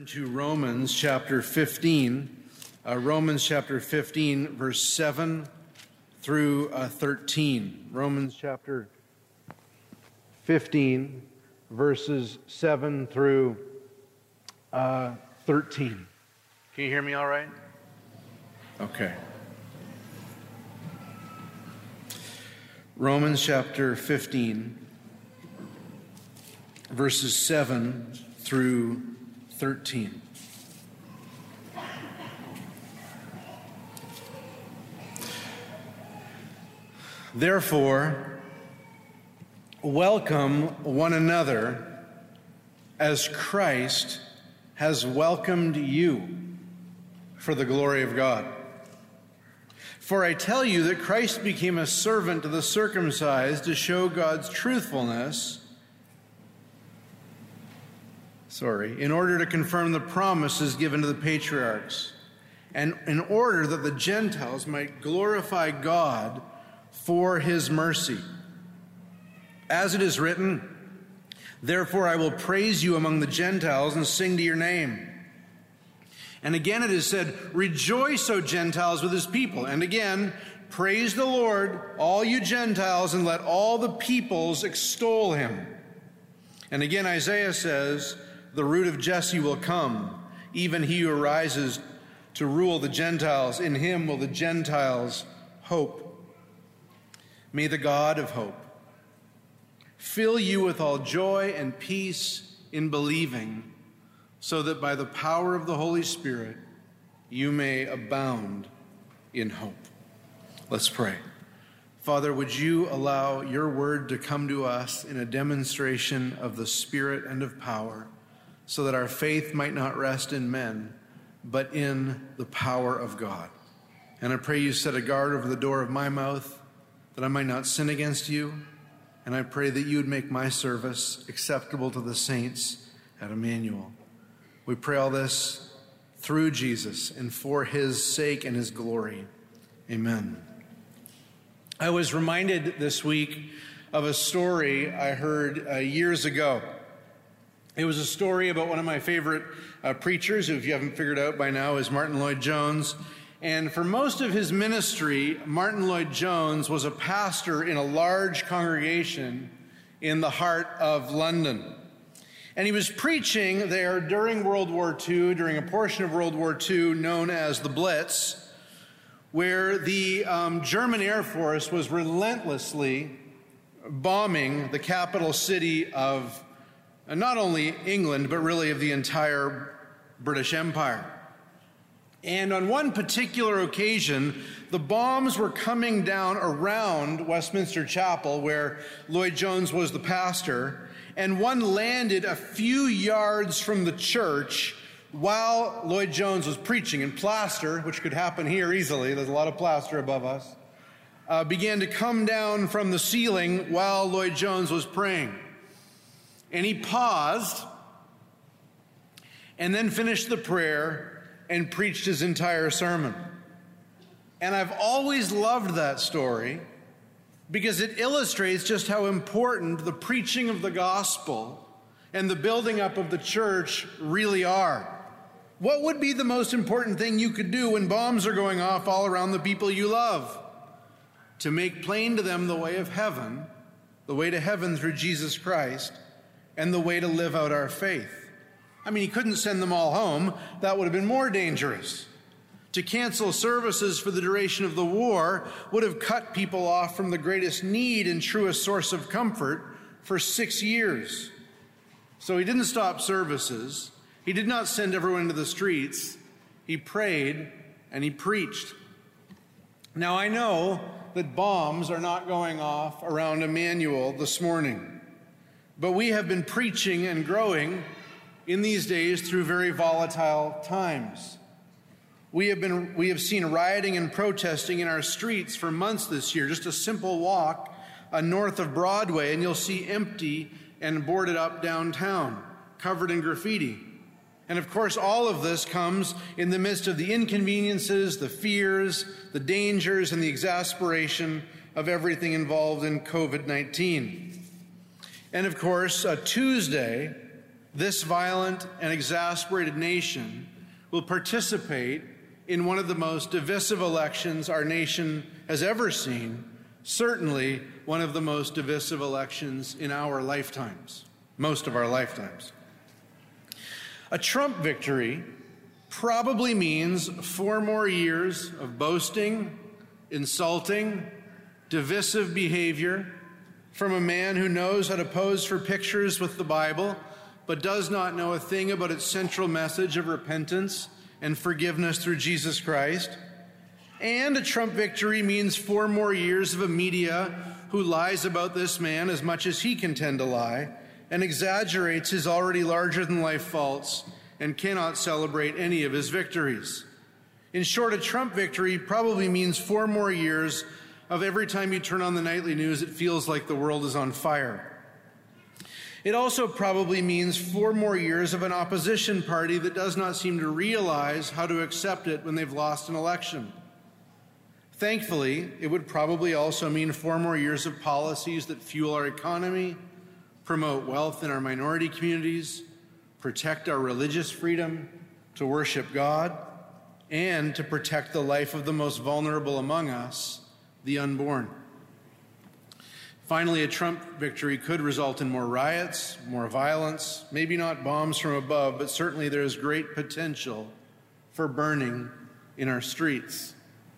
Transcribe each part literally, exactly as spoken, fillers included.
to Romans chapter fifteen, uh, Romans chapter fifteen, verse seven through uh, thirteen. Romans chapter fifteen, verses seven through uh, thirteen. Can you hear me all right? Okay. Romans chapter fifteen, verses seven through thirteen. Therefore, welcome one another as Christ has welcomed you for the glory of God. For I tell you that Christ became a servant to the circumcised to show God's truthfulness, sorry, in order to confirm the promises given to the patriarchs, and in order that the Gentiles might glorify God for his mercy. As it is written, therefore I will praise you among the Gentiles and sing to your name. And again it is said, rejoice, O Gentiles, with his people. And again, praise the Lord, all you Gentiles, and let all the peoples extol him. And again Isaiah says, the root of Jesse will come, even he who arises to rule the Gentiles. In him will the Gentiles hope. May the God of hope fill you with all joy and peace in believing, so that by the power of the Holy Spirit you may abound in hope. Let's pray. Father, would you allow your word to come to us in a demonstration of the Spirit and of power, so that our faith might not rest in men, but in the power of God. And I pray you set a guard over the door of my mouth, that I might not sin against you. And I pray that you would make my service acceptable to the saints at Emmanuel. We pray all this through Jesus and for his sake and his glory. Amen. I was reminded this week of a story I heard uh, years ago. It was a story about one of my favorite uh, preachers, who, if you haven't figured out by now, is Martin Lloyd-Jones. And for most of his ministry, Martin Lloyd-Jones was a pastor in a large congregation in the heart of London. And he was preaching there during World War Two, during a portion of World War Two known as the Blitz, where the um, German Air Force was relentlessly bombing the capital city of uh, not only England, but really of the entire British Empire. And on one particular occasion, the bombs were coming down around Westminster Chapel, where Lloyd-Jones was the pastor, and one landed a few yards from the church while Lloyd-Jones was preaching. And plaster, which could happen here easily, there's a lot of plaster above us, uh, began to come down from the ceiling while Lloyd-Jones was praying. And he paused and then finished the prayer and preached his entire sermon. And I've always loved that story because it illustrates just how important the preaching of the gospel and the building up of the church really are. What would be the most important thing you could do when bombs are going off all around the people you love? To make plain to them the way of heaven, the way to heaven through Jesus Christ, and the way to live out our faith. I mean, he couldn't send them all home. That would have been more dangerous. To cancel services for the duration of the war would have cut people off from the greatest need and truest source of comfort for six years. So he didn't stop services. He did not send everyone into the streets. He prayed and he preached. Now, I know that bombs are not going off around Emmanuel this morning, but we have been preaching and growing in these days through very volatile times. We have been we have seen rioting and protesting in our streets for months this year. Just a simple walk uh, north of Broadway and you'll see empty and boarded up downtown, covered in graffiti. And of course, all of this comes in the midst of the inconveniences, the fears, the dangers, and the exasperation of everything involved in covid nineteen. And of course, uh, Tuesday, this violent and exasperated nation will participate in one of the most divisive elections our nation has ever seen, certainly one of the most divisive elections in our lifetimes, most of our lifetimes. A Trump victory probably means four more years of boasting, insulting, divisive behavior from a man who knows how to pose for pictures with the Bible, but does not know a thing about its central message of repentance and forgiveness through Jesus Christ. And a Trump victory means four more years of a media who lies about this man as much as he can tend to lie and exaggerates his already larger-than-life faults and cannot celebrate any of his victories. In short, a Trump victory probably means four more years of every time you turn on the nightly news, it feels like the world is on fire. It also probably means four more years of an opposition party that does not seem to realize how to accept it when they've lost an election. Thankfully, it would probably also mean four more years of policies that fuel our economy, promote wealth in our minority communities, protect our religious freedom to worship God, and to protect the life of the most vulnerable among us, the unborn. Finally, a Trump victory could result in more riots, more violence, maybe not bombs from above, but certainly there is great potential for burning in our streets.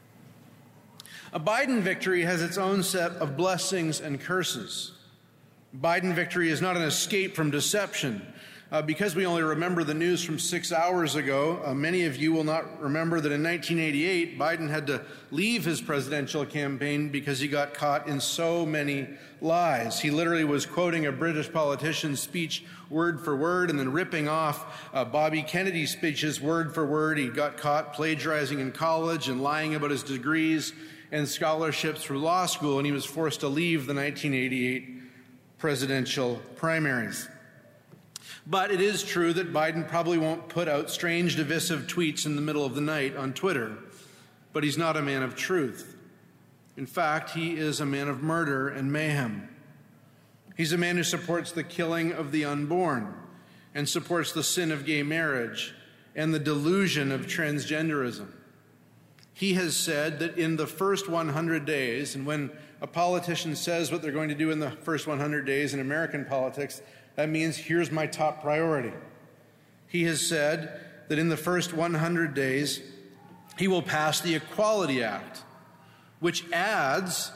A Biden victory has its own set of blessings and curses. Biden victory is not an escape from deception. Uh, because we only remember the news from six hours ago, uh, many of you will not remember that in nineteen eighty-eight, Biden had to leave his presidential campaign because he got caught in so many lies. He literally was quoting a British politician's speech word for word and then ripping off uh, Bobby Kennedy's speeches word for word. He got caught plagiarizing in college and lying about his degrees and scholarships through law school, and he was forced to leave the nineteen eighty-eight presidential primaries. But it is true that Biden probably won't put out strange, divisive tweets in the middle of the night on Twitter, but he's not a man of truth. In fact, he is a man of murder and mayhem. He's a man who supports the killing of the unborn and supports the sin of gay marriage and the delusion of transgenderism. He has said that in the first one hundred days, and when a politician says what they're going to do in the first one hundred days in American politics, that means here's my top priority. He has said that in the first one hundred days, he will pass the Equality Act, which adds,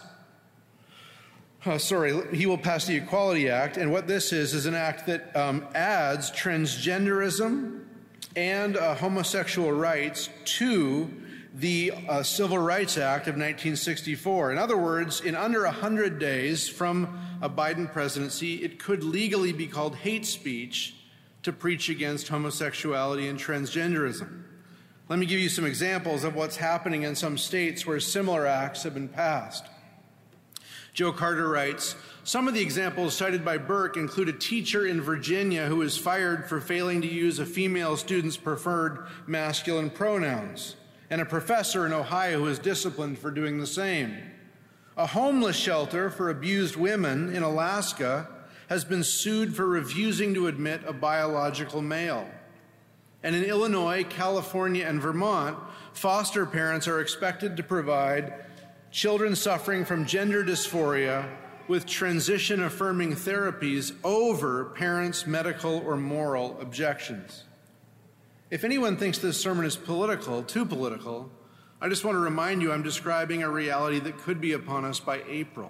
uh, sorry, he will pass the Equality Act, and what this is is an act that um, adds transgenderism and uh, homosexual rights to the uh, Civil Rights Act of nineteen sixty-four. In other words, in under one hundred days from a Biden presidency, it could legally be called hate speech to preach against homosexuality and transgenderism. Let me give you some examples of what's happening in some states where similar acts have been passed. Joe Carter writes, some of the examples cited by Burke include a teacher in Virginia who was fired for failing to use a female student's preferred masculine pronouns, and a professor in Ohio who was disciplined for doing the same. A homeless shelter for abused women in Alaska has been sued for refusing to admit a biological male. And in Illinois, California, and Vermont, foster parents are expected to provide children suffering from gender dysphoria with transition-affirming therapies over parents' medical or moral objections. If anyone thinks this sermon is political, too political, I just want to remind you I'm describing a reality that could be upon us by April.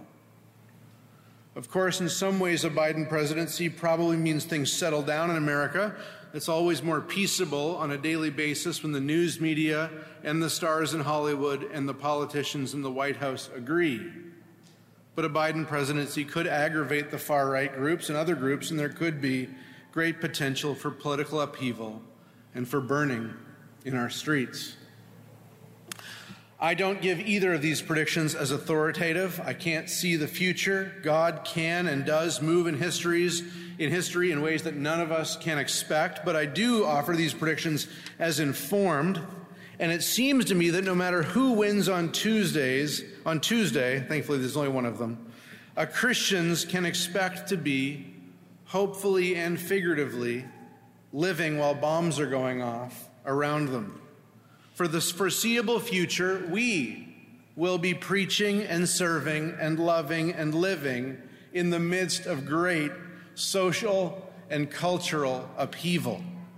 Of course, in some ways, a Biden presidency probably means things settle down in America. It's always more peaceable on a daily basis when the news media and the stars in Hollywood and the politicians in the White House agree. But a Biden presidency could aggravate the far-right groups and other groups, and there could be great potential for political upheaval and for burning in our streets. I don't give either of these predictions as authoritative. I can't see the future. God can and does move in histories, in history in ways that none of us can expect, but I do offer these predictions as informed. And it seems to me that no matter who wins on Tuesdays, on Tuesday, thankfully there's only one of them, uh, Christians can expect to be, hopefully and figuratively, living while bombs are going off around them. For the foreseeable future, we will be preaching and serving and loving and living in the midst of great social and cultural upheaval.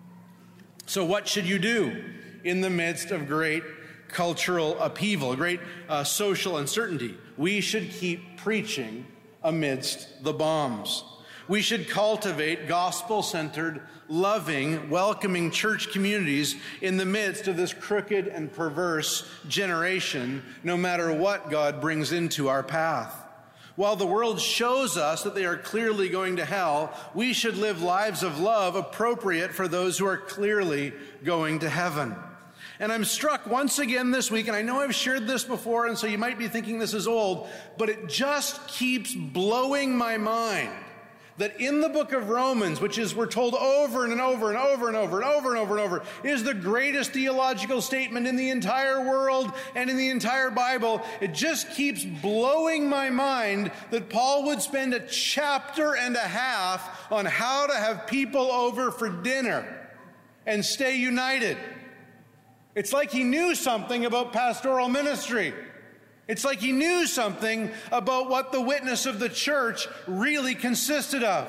So what should you do in the midst of great cultural upheaval, great uh, social uncertainty? We should keep preaching amidst the bombs. We should cultivate gospel-centered, loving, welcoming church communities in the midst of this crooked and perverse generation, no matter what God brings into our path. While the world shows us that they are clearly going to hell, we should live lives of love appropriate for those who are clearly going to heaven. And I'm struck once again this week, and I know I've shared this before, and so you might be thinking this is old, but it just keeps blowing my mind that in the book of Romans, which is, we're told over and over and over and over and over and over and over, is the greatest theological statement in the entire world and in the entire Bible, it just keeps blowing my mind that Paul would spend a chapter and a half on how to have people over for dinner and stay united. It's like he knew something about pastoral ministry. It's like he knew something about what the witness of the church really consisted of.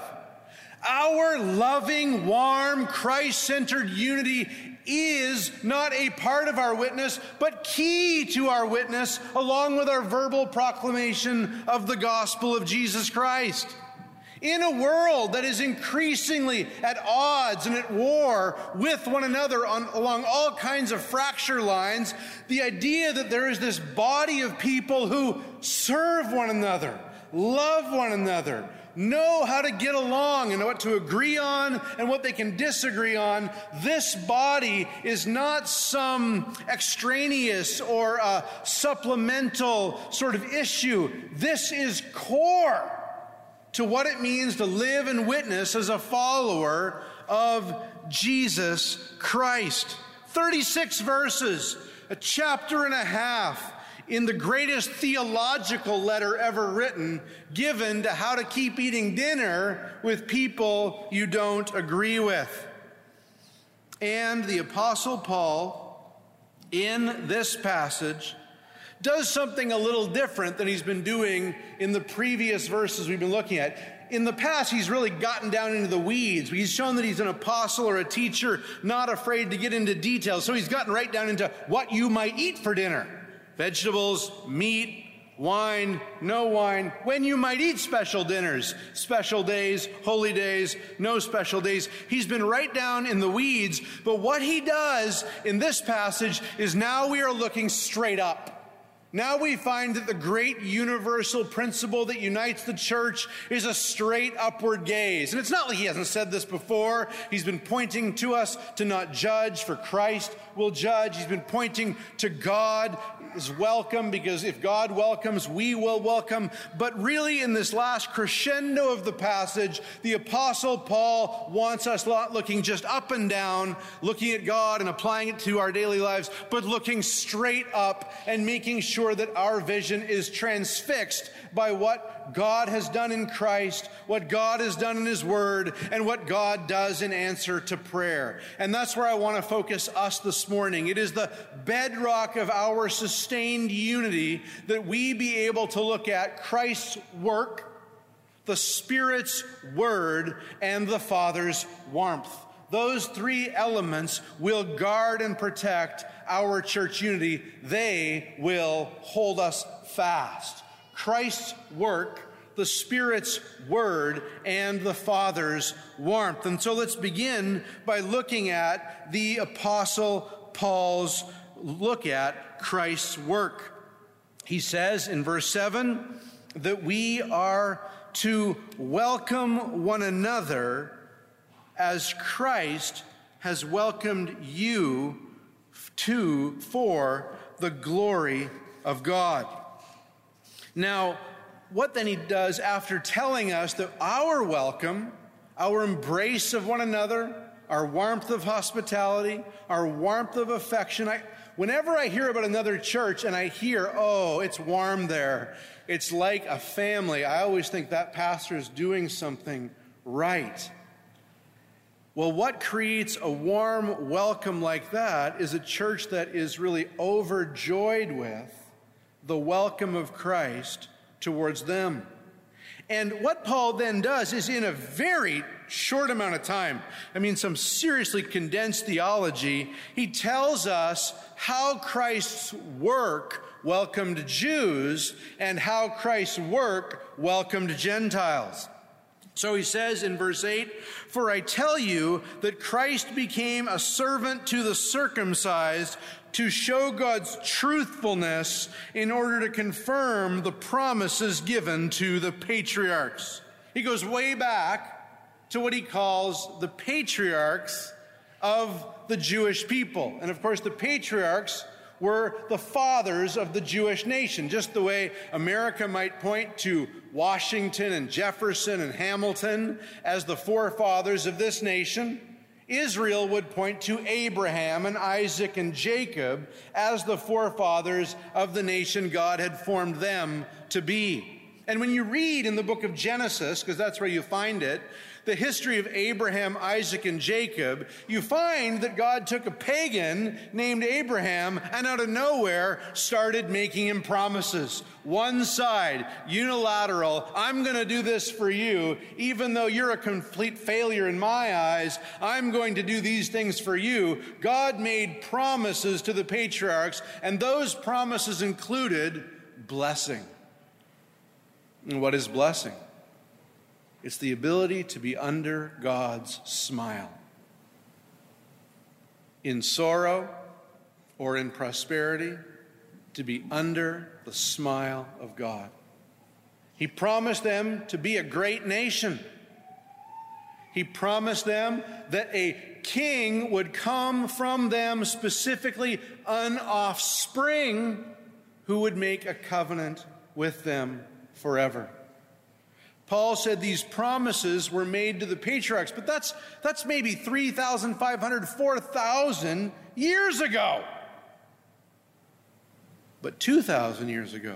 Our loving, warm, Christ-centered unity is not a part of our witness, but key to our witness, along with our verbal proclamation of the gospel of Jesus Christ. In a world that is increasingly at odds and at war with one another on, along all kinds of fracture lines, the idea that there is this body of people who serve one another, love one another, know how to get along and what to agree on and what they can disagree on, this body is not some extraneous or uh, supplemental sort of issue. This is core to what it means to live and witness as a follower of Jesus Christ. thirty-six verses, a chapter and a half in the greatest theological letter ever written, given to how to keep eating dinner with people you don't agree with. And the Apostle Paul, in this passage, does something a little different than he's been doing in the previous verses we've been looking at. In the past, he's really gotten down into the weeds. He's shown that he's an apostle or a teacher, not afraid to get into details. So he's gotten right down into what you might eat for dinner. Vegetables, meat, wine, no wine, when you might eat special dinners, special days, holy days, no special days. He's been right down in the weeds. But what he does in this passage is now we are looking straight up. Now we find that the great universal principle that unites the church is a straight upward gaze. And it's not like he hasn't said this before. He's been pointing to us to not judge, for Christ will judge. He's been pointing to God is welcome, because if God welcomes, we will welcome. But really, in this last crescendo of the passage, the Apostle Paul wants us not looking just up and down, looking at God and applying it to our daily lives, but looking straight up and making sure that our vision is transfixed by what God has done in Christ, what God has done in His Word, and what God does in answer to prayer. And that's where I want to focus us this morning. It is the bedrock of our sustained unity that we be able to look at Christ's work, the Spirit's Word, and the Father's warmth. Those three elements will guard and protect our church unity. They will hold us fast. Christ's work, the Spirit's Word, and the Father's warmth. And so let's begin by looking at the Apostle Paul's look at Christ's work. He says in verse seven that we are to welcome one another as Christ has welcomed you to for the glory of God. Now, what then he does after telling us that our welcome, our embrace of one another, our warmth of hospitality, our warmth of affection, I, whenever I hear about another church and I hear, oh, it's warm there, it's like a family, I always think that pastor is doing something right. Well, what creates a warm welcome like that is a church that is really overjoyed with the welcome of Christ towards them. And what Paul then does is, in a very short amount of time, I mean some seriously condensed theology, he tells us how Christ's work welcomed Jews and how Christ's work welcomed Gentiles. So he says in verse eight, "For I tell you that Christ became a servant to the circumcised to show God's truthfulness in order to confirm the promises given to the patriarchs." He goes way back to what he calls the patriarchs of the Jewish people. And of course, the patriarchs were the fathers of the Jewish nation, just the way America might point to Washington and Jefferson and Hamilton as the forefathers of this nation. Israel would point to Abraham and Isaac and Jacob as the forefathers of the nation God had formed them to be. And when you read in the book of Genesis, because that's where you find it, the history of Abraham, Isaac, and Jacob, you find that God took a pagan named Abraham and out of nowhere started making him promises. One side, unilateral, I'm going to do this for you, even though you're a complete failure in my eyes, I'm going to do these things for you. God made promises to the patriarchs, and those promises included blessing. And what is blessing? It's the ability to be under God's smile. In sorrow or in prosperity, to be under the smile of God. He promised them to be a great nation. He promised them that a king would come from them, specifically an offspring who would make a covenant with them forever. Paul said these promises were made to the patriarchs, but that's, that's maybe three thousand five hundred, four thousand years ago. But two thousand years ago,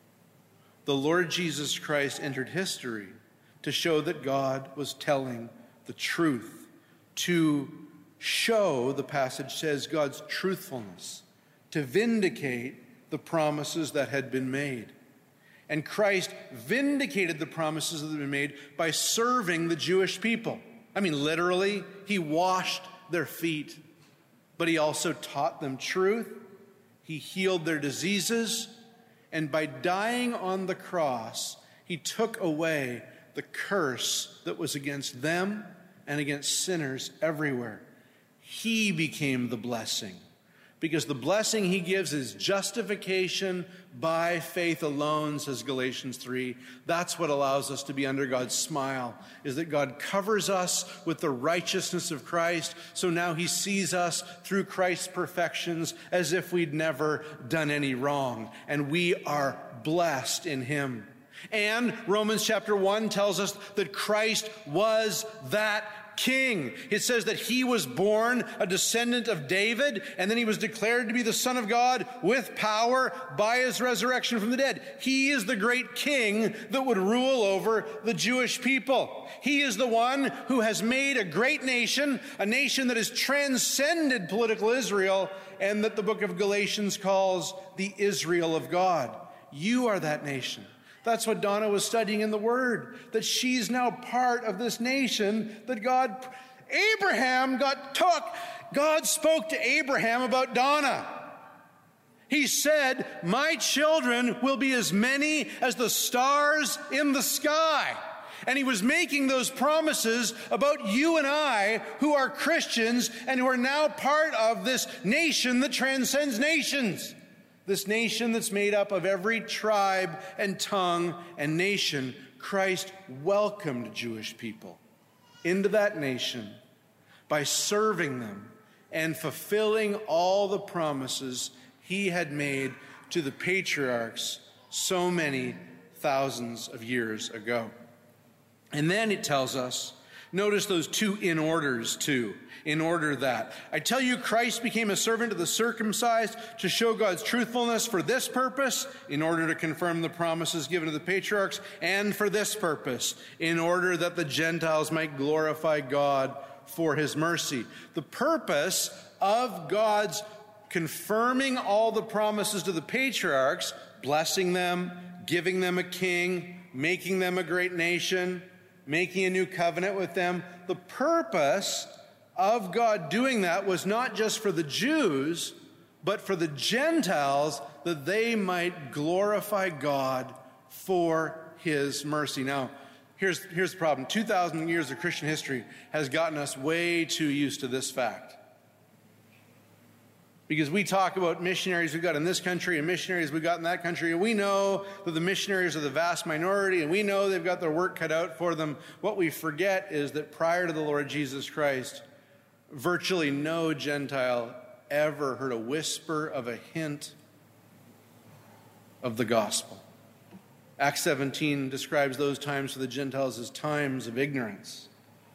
the Lord Jesus Christ entered history to show that God was telling the truth, to show, the passage says, God's truthfulness, to vindicate the promises that had been made. And Christ vindicated the promises that had been made by serving the Jewish people. I mean, literally, he washed their feet, but he also taught them truth. He healed their diseases, and by dying on the cross, he took away the curse that was against them and against sinners everywhere. He became the blessing, because the blessing he gives is justification by faith alone, says Galatians three. That's what allows us to be under God's smile, is that God covers us with the righteousness of Christ, so now he sees us through Christ's perfections as if we'd never done any wrong, and we are blessed in him. And Romans chapter one tells us that Christ was that king. It says that he was born a descendant of David, and then he was declared to be the Son of God with power by his resurrection from the dead. He is the great king that would rule over the Jewish people. He is the one who has made a great nation, a nation that has transcended political Israel, and that the book of Galatians calls the Israel of God. You are that nation. That's what Donna was studying in the Word, that she's now part of this nation that God, Abraham got took. God spoke to Abraham about Donna. He said, my children will be as many as the stars in the sky. And he was making those promises about you and I, who are Christians and who are now part of this nation that transcends nations. This nation that's made up of every tribe and tongue and nation. Christ welcomed Jewish people into that nation by serving them and fulfilling all the promises he had made to the patriarchs so many thousands of years ago. And then it tells us, notice those two in orders too. In order that. I tell you, Christ became a servant to the circumcised to show God's truthfulness for this purpose, in order to confirm the promises given to the patriarchs, and for this purpose, in order that the Gentiles might glorify God for his mercy. The purpose of God's confirming all the promises to the patriarchs, blessing them, giving them a king, making them a great nation, making a new covenant with them. The purpose of God doing that was not just for the Jews, but for the Gentiles, that they might glorify God for his mercy. Now, here's, here's the problem. two thousand years of Christian history has gotten us way too used to this fact. Because we talk about missionaries we've got in this country and missionaries we've got in that country, and we know that the missionaries are the vast minority, and we know they've got their work cut out for them. What we forget is that prior to the Lord Jesus Christ, virtually no Gentile ever heard a whisper of a hint of the gospel. Acts seventeen describes those times for the Gentiles as times of ignorance.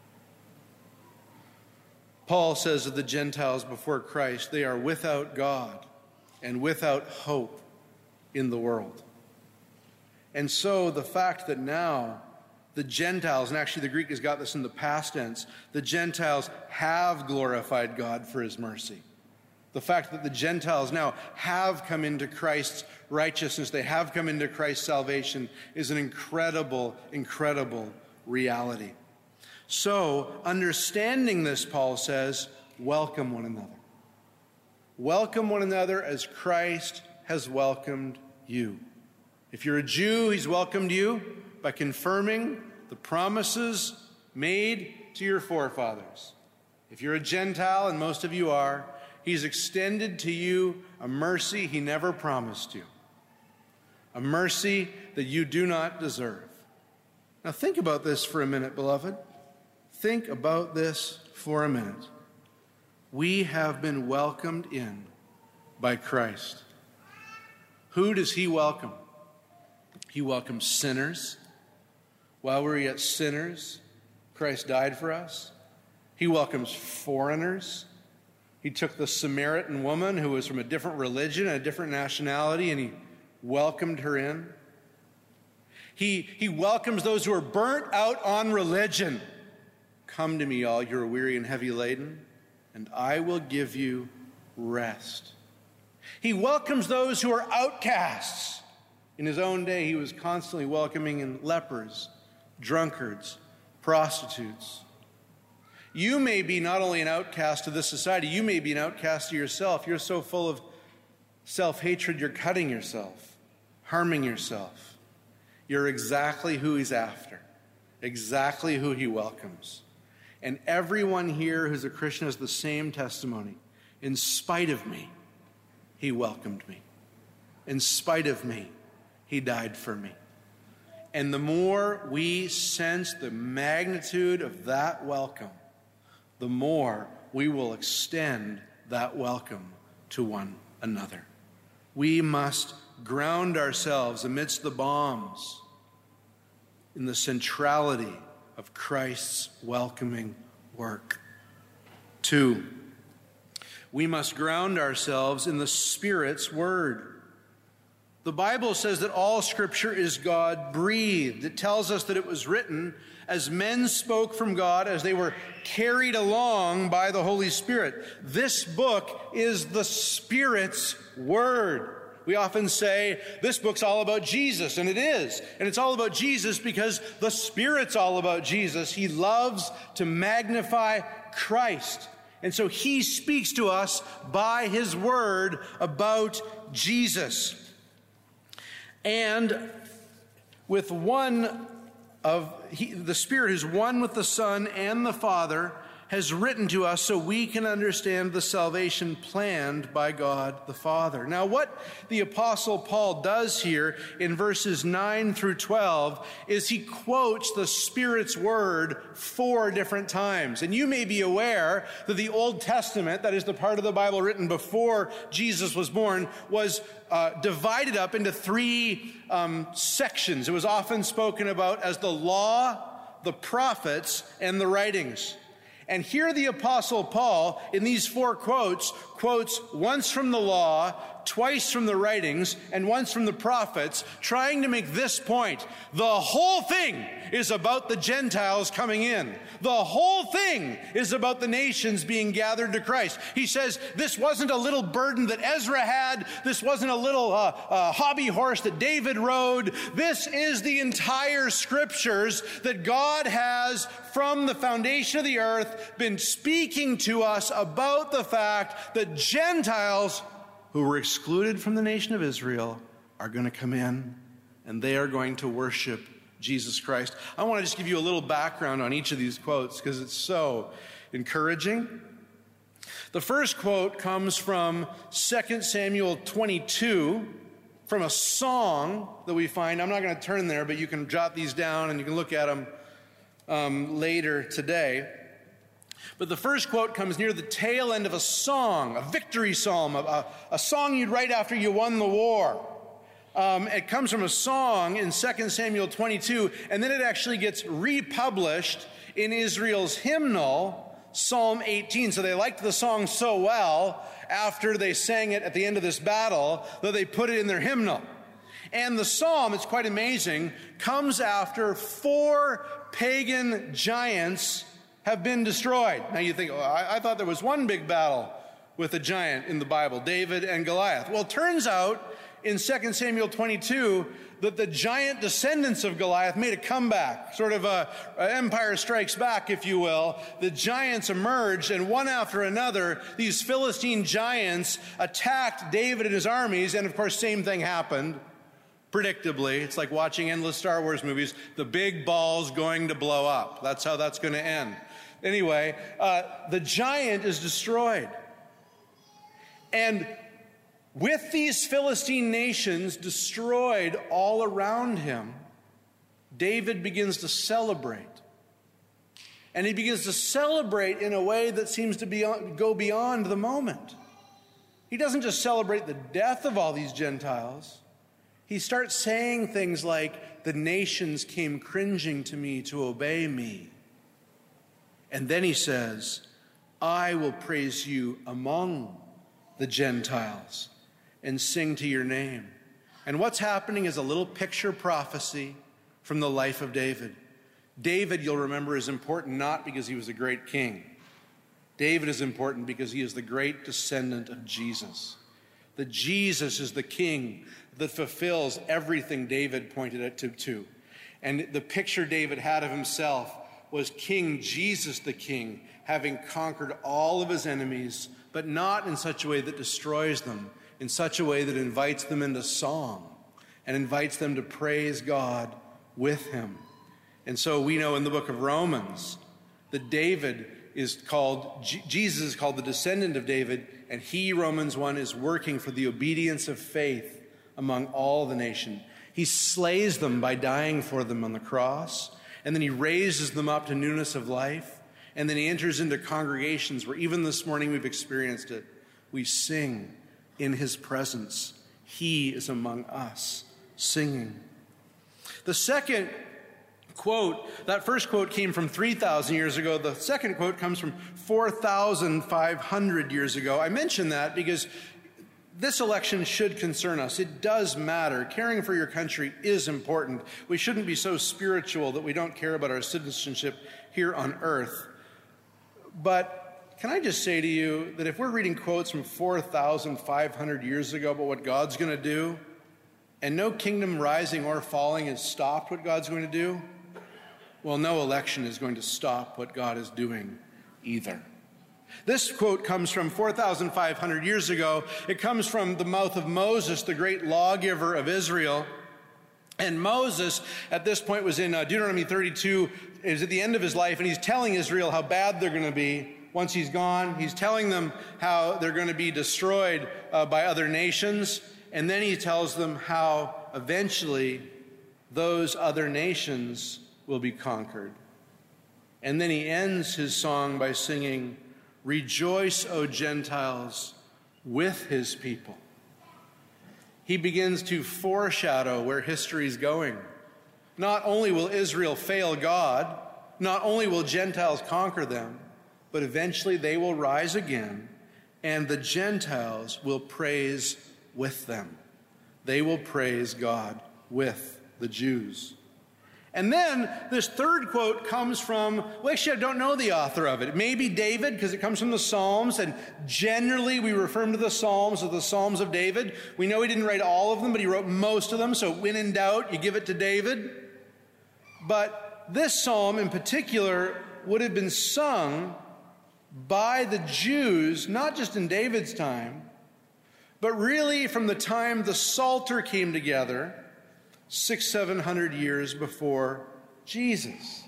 Paul says of the Gentiles before Christ, they are without God and without hope in the world. And so the fact that now the Gentiles, and actually the Greek has got this in the past tense, the Gentiles have glorified God for his mercy. The fact that the Gentiles now have come into Christ's righteousness, they have come into Christ's salvation, is an incredible, incredible reality. So, understanding this, Paul says, welcome one another. Welcome one another as Christ has welcomed you. If you're a Jew, he's welcomed you by confirming the promises made to your forefathers. If you're a Gentile, and most of you are, he's extended to you a mercy he never promised you. A mercy that you do not deserve. Now think about this for a minute, beloved. Think about this for a minute. We have been welcomed in by Christ. Who does he welcome? He welcomes sinners. While we were yet sinners, Christ died for us. He welcomes foreigners. He took the Samaritan woman who was from a different religion and a different nationality, and he welcomed her in. He, he welcomes those who are burnt out on religion. Come to me, all you are weary and heavy laden, and I will give you rest. He welcomes those who are outcasts. In his own day, he was constantly welcoming in lepers, drunkards, prostitutes. You may be not only an outcast to this society, you may be an outcast to yourself. You're so full of self-hatred, you're cutting yourself, harming yourself. You're exactly who he's after, exactly who he welcomes. And everyone here who's a Christian has the same testimony. In spite of me, he welcomed me. In spite of me, he died for me. And the more we sense the magnitude of that welcome, the more we will extend that welcome to one another. We must ground ourselves amidst the bombs in the centrality of Christ's welcoming work. Two, we must ground ourselves in the Spirit's word. The Bible says that all Scripture is God-breathed. It tells us that it was written as men spoke from God as they were carried along by the Holy Spirit. This book is the Spirit's word. We often say, this book's all about Jesus, and it is. And it's all about Jesus because the Spirit's all about Jesus. He loves to magnify Christ. And so he speaks to us by his word about Jesus. And with one of he, the Spirit who's one with the Son and the Father has written to us so we can understand the salvation planned by God the Father. Now, what the Apostle Paul does here in verses nine through twelve is he quotes the Spirit's word four different times. And you may be aware that the Old Testament, that is the part of the Bible written before Jesus was born, was uh, divided up into three um, sections. It was often spoken about as the law, the prophets, and the writings. And here the Apostle Paul, in these four quotes, quotes once from the law, twice from the writings, and once from the prophets, trying to make this point. The whole thing is about the Gentiles coming in. The whole thing is about the nations being gathered to Christ. He says this wasn't a little burden that Ezra had. This wasn't a little uh, uh, hobby horse that David rode. This is the entire scriptures that God has, from the foundation of the earth, been speaking to us about the fact that Gentiles who were excluded from the nation of Israel are going to come in, and they are going to worship Jesus Christ. I want to just give you a little background on each of these quotes because it's so encouraging. The first quote comes from Second Samuel twenty-two, from a song that we find. I'm not going to turn there, but you can jot these down and you can look at them um, later today. But the first quote comes near the tail end of a song, a victory psalm, a, a song you'd write after you won the war. Um, it comes from a song in Second Samuel twenty-two, and then it actually gets republished in Israel's hymnal, Psalm eighteen. So they liked the song so well after they sang it at the end of this battle that they put it in their hymnal. And the psalm, it's quite amazing, comes after four pagan giants have been destroyed. Now you think, oh, I, I thought there was one big battle with a giant in the Bible, David and Goliath. Well, it turns out in Second Samuel twenty-two that the giant descendants of Goliath made a comeback, sort of a, a Empire Strikes Back, if you will. The giants emerged, and one after another, these Philistine giants attacked David and his armies, and of course, same thing happened. Predictably, it's like watching endless Star Wars movies. The big ball's going to blow up. That's how that's going to end. Anyway, uh, the giant is destroyed. And with these Philistine nations destroyed all around him, David begins to celebrate. And he begins to celebrate in a way that seems to be, go beyond the moment. He doesn't just celebrate the death of all these Gentiles. He starts saying things like, the nations came cringing to me to obey me. And then he says, I will praise you among the Gentiles and sing to your name. And what's happening is a little picture prophecy from the life of David. David, you'll remember, is important not because he was a great king. David is important because he is the great descendant of Jesus. That Jesus is the king that fulfills everything David pointed it to, to. And the picture David had of himself was King Jesus the King, having conquered all of his enemies, but not in such a way that destroys them, in such a way that invites them into song and invites them to praise God with him. And so we know in the book of Romans that David is called, J- Jesus is called the descendant of David, and he, Romans one, is working for the obedience of faith among all the nation. He slays them by dying for them on the cross, and then he raises them up to newness of life, and then he enters into congregations where even this morning we've experienced it. We sing in his presence. He is among us, singing. The second quote, that first quote came from three thousand years ago. The second quote comes from four thousand five hundred years ago. I mention that because this election should concern us. It does matter. Caring for your country is important. We shouldn't be so spiritual that we don't care about our citizenship here on earth. But can I just say to you that if we're reading quotes from four thousand five hundred years ago about what God's going to do, and no kingdom rising or falling has stopped what God's going to do, well, no election is going to stop what God is doing either. This quote comes from four thousand five hundred years ago. It comes from the mouth of Moses, the great lawgiver of Israel. And Moses, at this point, was in uh, Deuteronomy thirty-two. It was at the end of his life, and he's telling Israel how bad they're going to be once he's gone. He's telling them how they're going to be destroyed uh, by other nations. And then he tells them how eventually those other nations will be conquered. And then he ends his song by singing, "Rejoice, O Gentiles, with his people." He begins to foreshadow where history is going. Not only will Israel fail God, not only will Gentiles conquer them, but eventually they will rise again and the Gentiles will praise with them. They will praise God with the Jews. And then this third quote comes from, well, actually, I don't know the author of it. It may be David, because it comes from the Psalms, and generally we refer to the Psalms as the Psalms of David. We know he didn't write all of them, but he wrote most of them, so when in doubt, you give it to David. But this psalm in particular would have been sung by the Jews, not just in David's time, but really from the time the Psalter came together, six, seven hundred years before Jesus.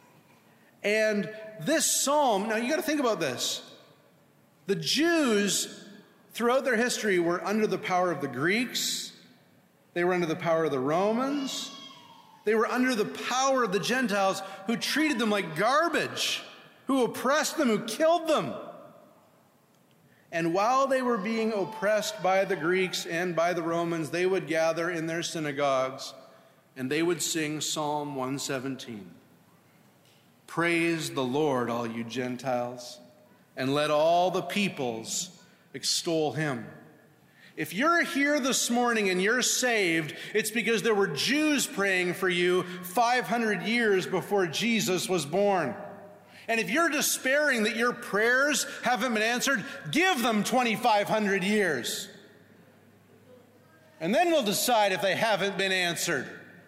And this psalm, now you got to think about this. The Jews, throughout their history, were under the power of the Greeks. They were under the power of the Romans. They were under the power of the Gentiles, who treated them like garbage, who oppressed them, who killed them. And while they were being oppressed by the Greeks and by the Romans, they would gather in their synagogues and they would sing Psalm one seventeen. Praise the Lord, all you Gentiles, and let all the peoples extol him. If you're here this morning and you're saved, it's because there were Jews praying for you five hundred years before Jesus was born. And if you're despairing that your prayers haven't been answered, give them twenty-five hundred years. And then we'll decide if they haven't been answered.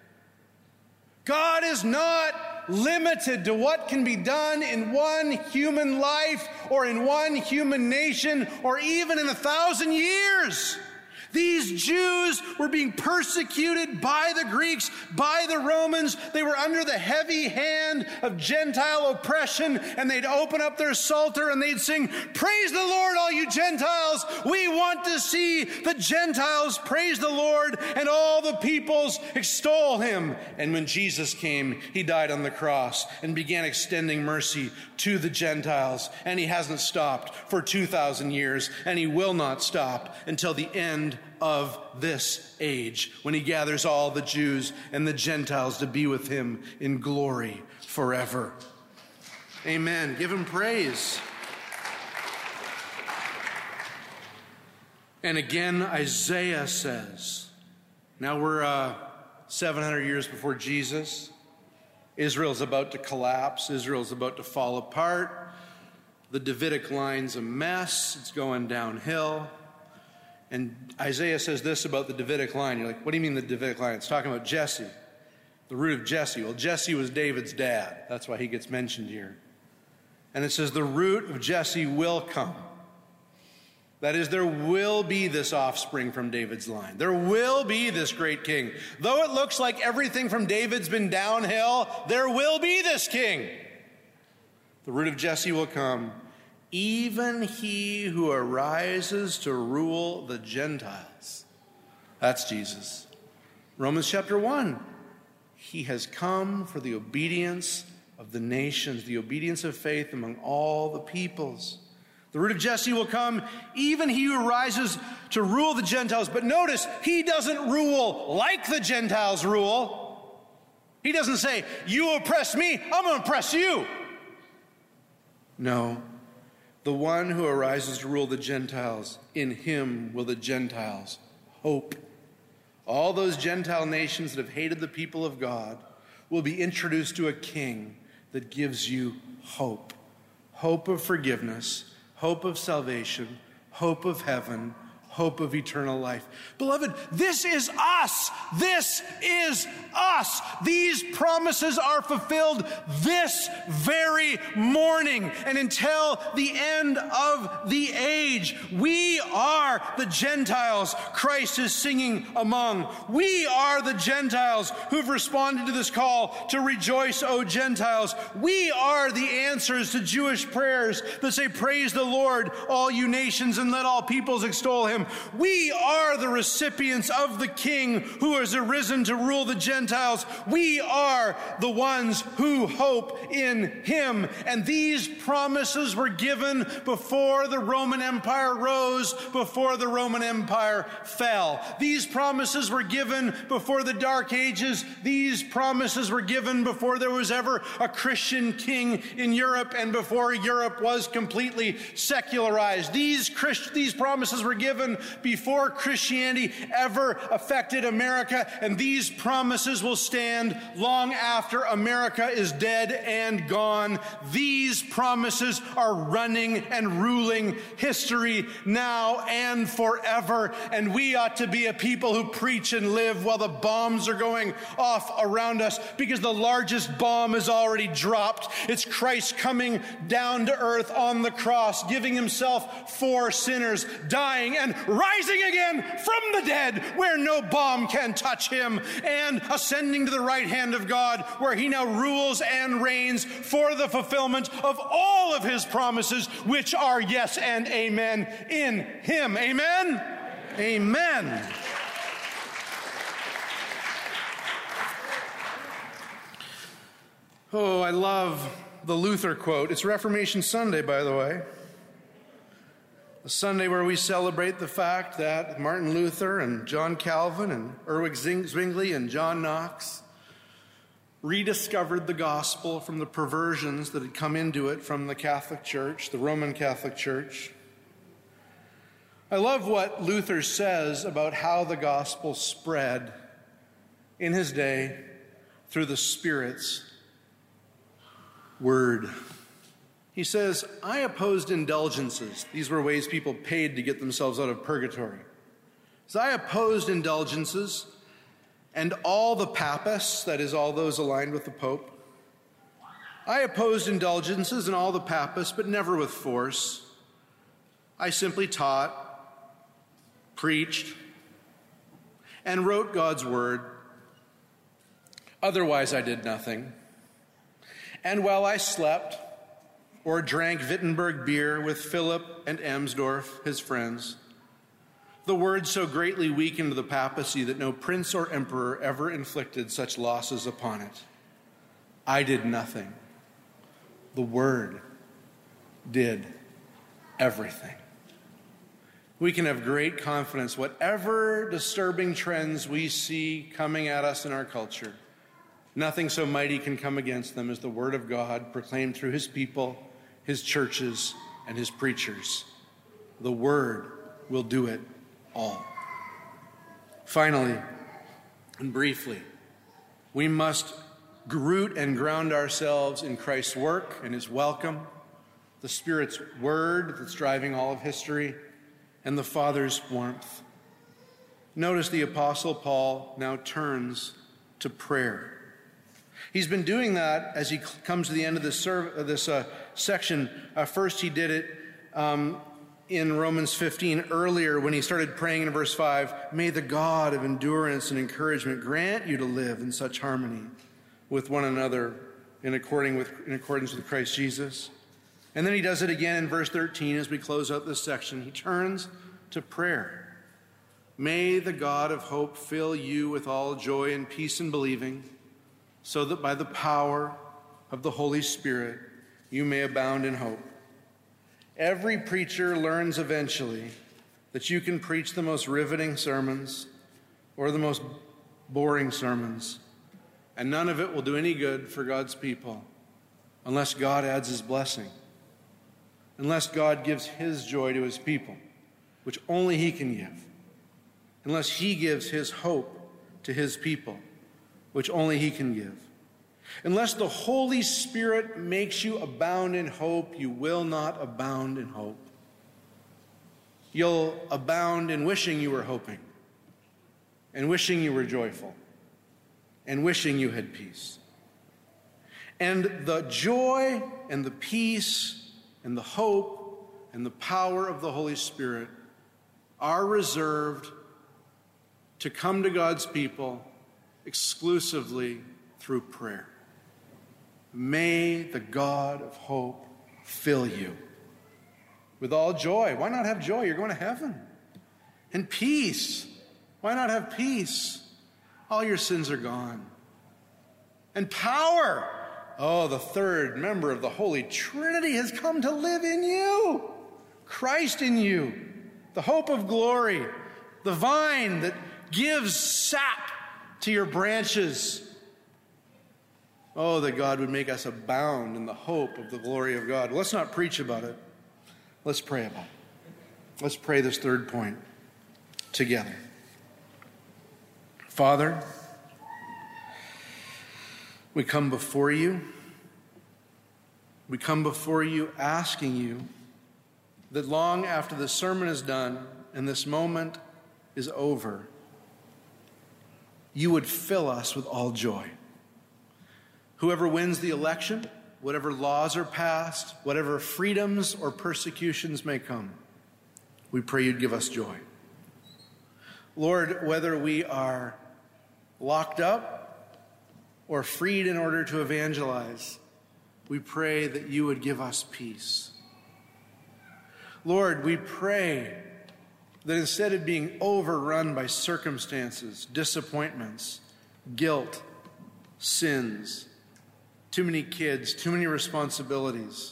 God is not limited to what can be done in one human life or in one human nation or even in a thousand years. These Jews were being persecuted by the Greeks, by the Romans. They were under the heavy hand of Gentile oppression, and they'd open up their Psalter and they'd sing, "Praise the Lord, all you Gentiles. We want to see the Gentiles praise the Lord and all the peoples extol him." And when Jesus came, he died on the cross and began extending mercy to the Gentiles. And he hasn't stopped for two thousand years, and he will not stop until the end of this age, when he gathers all the Jews and the Gentiles to be with him in glory forever. Amen. Give him praise. And again, Isaiah says, now we're uh, seven hundred years before Jesus. Israel's about to collapse. Israel's about to fall apart. The Davidic line's a mess. It's going downhill. And Isaiah says this about the Davidic line. You're like, what do you mean the Davidic line? It's talking about Jesse, the root of Jesse. Well, Jesse was David's dad. That's why he gets mentioned here. And it says the root of Jesse will come. That is, there will be this offspring from David's line. There will be this great king. Though it looks like everything from David's been downhill, there will be this king. The root of Jesse will come. Even he who arises to rule the Gentiles. That's Jesus. Romans chapter one. He has come for the obedience of the nations, the obedience of faith among all the peoples. The root of Jesse will come, even he who arises to rule the Gentiles. But notice, he doesn't rule like the Gentiles rule. He doesn't say, you oppress me, I'm going to oppress you. No. The one who arises to rule the Gentiles, in him will the Gentiles hope. All those Gentile nations that have hated the people of God will be introduced to a king that gives you hope. Hope of forgiveness, hope of salvation, hope of heaven, hope of eternal life. Beloved, this is us. This is us. These promises are fulfilled this very morning and until the end of the age. We are the Gentiles Christ is singing among. We are the Gentiles who've responded to this call to rejoice, O Gentiles. We are the answers to Jewish prayers that say, praise the Lord, all you nations, and let all peoples extol him. them. We are the recipients of the King who has arisen to rule the Gentiles. We are the ones who hope in him. And these promises were given before the Roman Empire rose, before the Roman Empire fell. These promises were given before the Dark Ages. These promises were given before there was ever a Christian king in Europe and before Europe was completely secularized. These Christ- these promises were given before Christianity ever affected America, and these promises will stand long after America is dead and gone. These promises are running and ruling history now and forever, and we ought to be a people who preach and live while the bombs are going off around us, because the largest bomb is already dropped. It's Christ coming down to earth on the cross, giving himself for sinners, dying and rising again from the dead where no bomb can touch him, and ascending to the right hand of God where he now rules and reigns for the fulfillment of all of his promises, which are yes and amen in him. Amen? Amen. Oh, I love the Luther quote. It's Reformation Sunday, by the way. A Sunday where we celebrate the fact that Martin Luther and John Calvin and Erwin Zwingli and John Knox rediscovered the gospel from the perversions that had come into it from the Catholic Church, the Roman Catholic Church. I love what Luther says about how the gospel spread in his day through the Spirit's word. He says, I opposed indulgences. These were ways people paid to get themselves out of purgatory. So I opposed indulgences and all the papists, that is, all those aligned with the Pope. I opposed indulgences and all the papists, but never with force. I simply taught, preached, and wrote God's word. Otherwise, I did nothing. And while I slept or drank Wittenberg beer with Philip and Amsdorf, his friends, the word so greatly weakened the papacy that no prince or emperor ever inflicted such losses upon it. I did nothing. The word did everything. We can have great confidence, whatever disturbing trends we see coming at us in our culture, nothing so mighty can come against them as the word of God proclaimed through his people, his churches, and his preachers. The word will do it all. Finally, and briefly, we must root and ground ourselves in Christ's work and his welcome, the Spirit's word that's driving all of history, and the Father's warmth. Notice the Apostle Paul now turns to prayer. He's been doing that as he comes to the end of this, serv- this uh, section. Uh, first, he did it um, in Romans fifteen earlier when he started praying in verse five, may the God of endurance and encouragement grant you to live in such harmony with one another in, according with, in accordance with Christ Jesus. And then he does it again in verse thirteen as we close out this section. He turns to prayer. May the God of hope fill you with all joy and peace in believing, so that by the power of the Holy Spirit you may abound in hope. Every preacher learns eventually that you can preach the most riveting sermons or the most boring sermons, and none of it will do any good for God's people unless God adds his blessing, unless God gives his joy to his people, which only he can give, unless he gives his hope to his people, which only he can give. Unless the Holy Spirit makes you abound in hope, you will not abound in hope. You'll abound in wishing you were hoping, and wishing you were joyful, and wishing you had peace. And the joy and the peace and the hope and the power of the Holy Spirit are reserved to come to God's people exclusively through prayer. May the God of hope fill you with all joy. Why not have joy? You're going to heaven. And peace. Why not have peace? All your sins are gone. And power. Oh, the third member of the Holy Trinity has come to live in you. Christ in you, the hope of glory, the vine that gives sap to your branches. Oh, that God would make us abound in the hope of the glory of God. Let's not preach about it. Let's pray about it. Let's pray this third point together. Father, we come before you. We come before you asking you that long after the sermon is done and this moment is over, you would fill us with all joy. Whoever wins the election, whatever laws are passed, whatever freedoms or persecutions may come, we pray you'd give us joy. Lord, whether we are locked up or freed in order to evangelize, we pray that you would give us peace. Lord, we pray that instead of being overrun by circumstances, disappointments, guilt, sins, too many kids, too many responsibilities,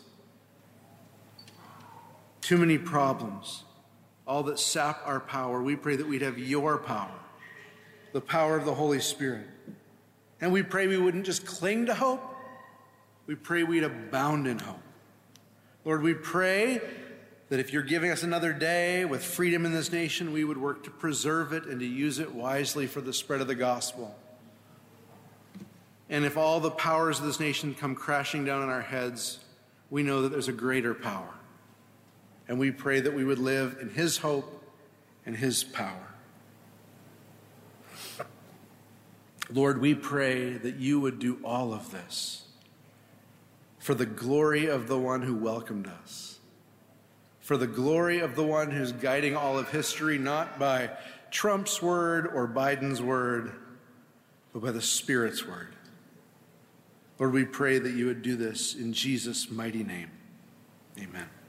too many problems, all that sap our power, we pray that we'd have your power, the power of the Holy Spirit. And we pray we wouldn't just cling to hope, we pray we'd abound in hope. Lord, we pray that if you're giving us another day with freedom in this nation, we would work to preserve it and to use it wisely for the spread of the gospel. And if all the powers of this nation come crashing down on our heads, we know that there's a greater power. And we pray that we would live in his hope and his power. Lord, we pray that you would do all of this for the glory of the one who welcomed us, for the glory of the one who's guiding all of history, not by Trump's word or Biden's word, but by the Spirit's word. Lord, we pray that you would do this in Jesus' mighty name. Amen.